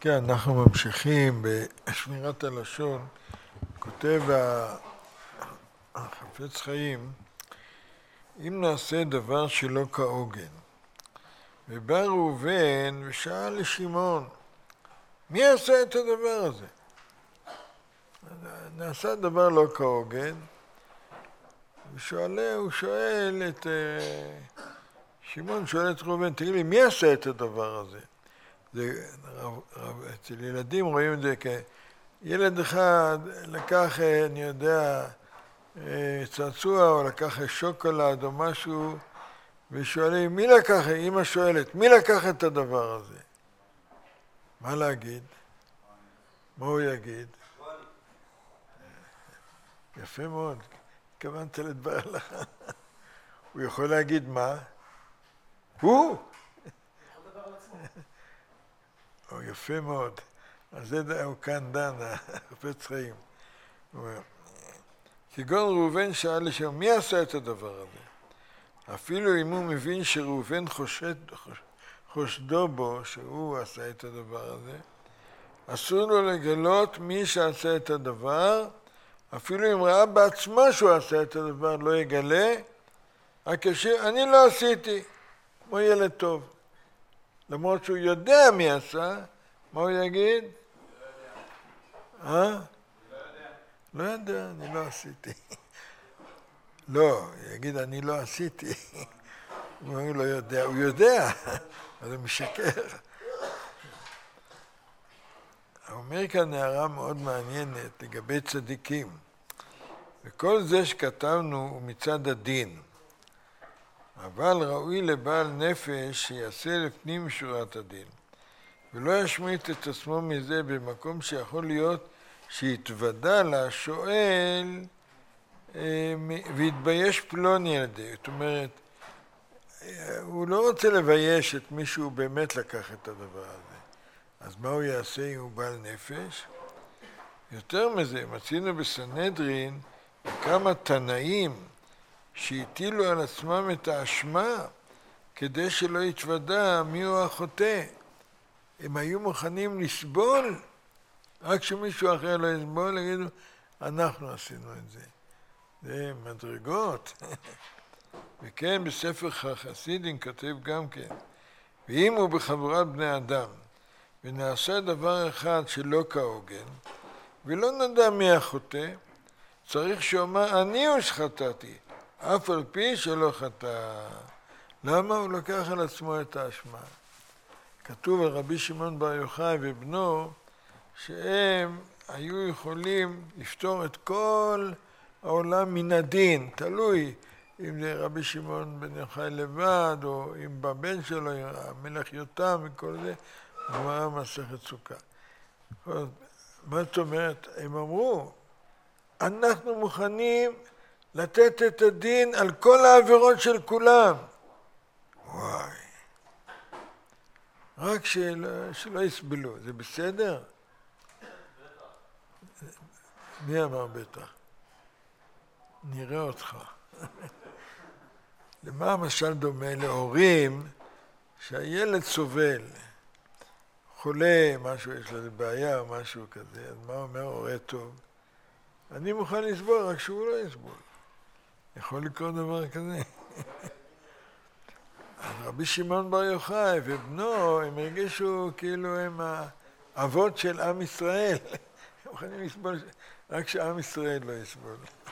כן, אנחנו ממשיכים בשמירת הלשון. כותב החפץ חיים, אם נעשה דבר שלא כהוגן. ובא ראובן ושאל לשמעון, מי יעשה את הדבר הזה? נעשה דבר לא כהוגן, הוא שואל את שמעון, שואל את ראובן, תגיד לי, מי יעשה את הדבר הזה? אצל ילדים רואים את זה כילד אחד לקח, אני יודע, צעצוע או לקח שוקולד או משהו, ושואלים, מי לקח, אמא שואלת, מי לקח את הדבר הזה? מה להגיד? מה הוא יגיד? יפה מאוד, התכוונת לדבר לך. הוא יכול להגיד מה? הוא? יפה מאוד. אז זה הוא כאן דן, החפץ חיים. כגון ראובן שאל לשם, מי עשה את הדבר הזה? אפילו אם הוא מבין שראובן חושדו בו, שהוא עשה את הדבר הזה, אסור לו לגלות מי שעשה את הדבר, אפילו אם ראה בעצמו שהוא עשה את הדבר, לא יגלה, רק ישיר, אני לא עשיתי, כמו ילד טוב. למרות שהוא יודע מי עשה, מה הוא יגיד? לא יודע, אני לא עשיתי. לא, יגיד אני לא עשיתי. הוא לא יודע, הוא יודע, אבל הוא משקר. אומר כאן הערה מאוד מעניינת לגבי צדיקים. וכל זה שכתבנו הוא מצד הדין. אבל ראוי לבעל נפש שיעשה לפנים משורת הדין, ולא ישמיט את עצמו מזה במקום שיכול להיות שיתוודע לשואל ויתבייש פלוני על ידי. זאת אומרת, הוא לא רוצה לבייש את מי שהוא באמת לקח את הדבר הזה. אז מה הוא יעשה אם הוא בעל נפש? יותר מזה, מצינו בסנהדרין כמה תנאים שהטילו על עצמם את האשמה כדי שלא יתוודע מיהו החוטא. הם היו מוכנים לסבול, רק שמישהו אחר לא יסבול, יגידו, אנחנו עשינו את זה. זה מדרגות. וכן, בספר חסידים כותב גם כן, ואם הוא בחבורת בני אדם, ונעשה דבר אחד שלא כהוגן, ולא נדע מי החוטא, צריך שאומר, אני הוא שחטאתי, אף על פי שלא חטא. למה? הוא לקח על עצמו את האשמה. כתוב על רבי שמעון בר יוחאי ובנו, שהם היו יכולים לפתור את כל העולם מן הדין, תלוי אם זה רבי שמעון בן יוחאי לבד, או אם בבן שלו, המלך יותם וכל זה, גמרא מסכת סוכה. מה זאת אומרת? הם אמרו, אנחנו מוכנים לתת את הדין על כל העבירות של כולם. וואי. רק שלא יסבלו, זה בסדר? מי אמר בטח? נראה אותך. למה המשל דומה? להורים שהילד סובל, חולה, משהו, יש לזה בעיה או משהו כזה, אז מה אומר הורה טוב? אני מוכן לסבול, רק שהוא לא יסבול. יכול לקרות דבר כזה. רבי שמעון בר יוחאי ובנו, הם הרגישו כאילו הם האבות של עם ישראל. הם מוכנים לסבול, רק שעם ישראל לא יסבול.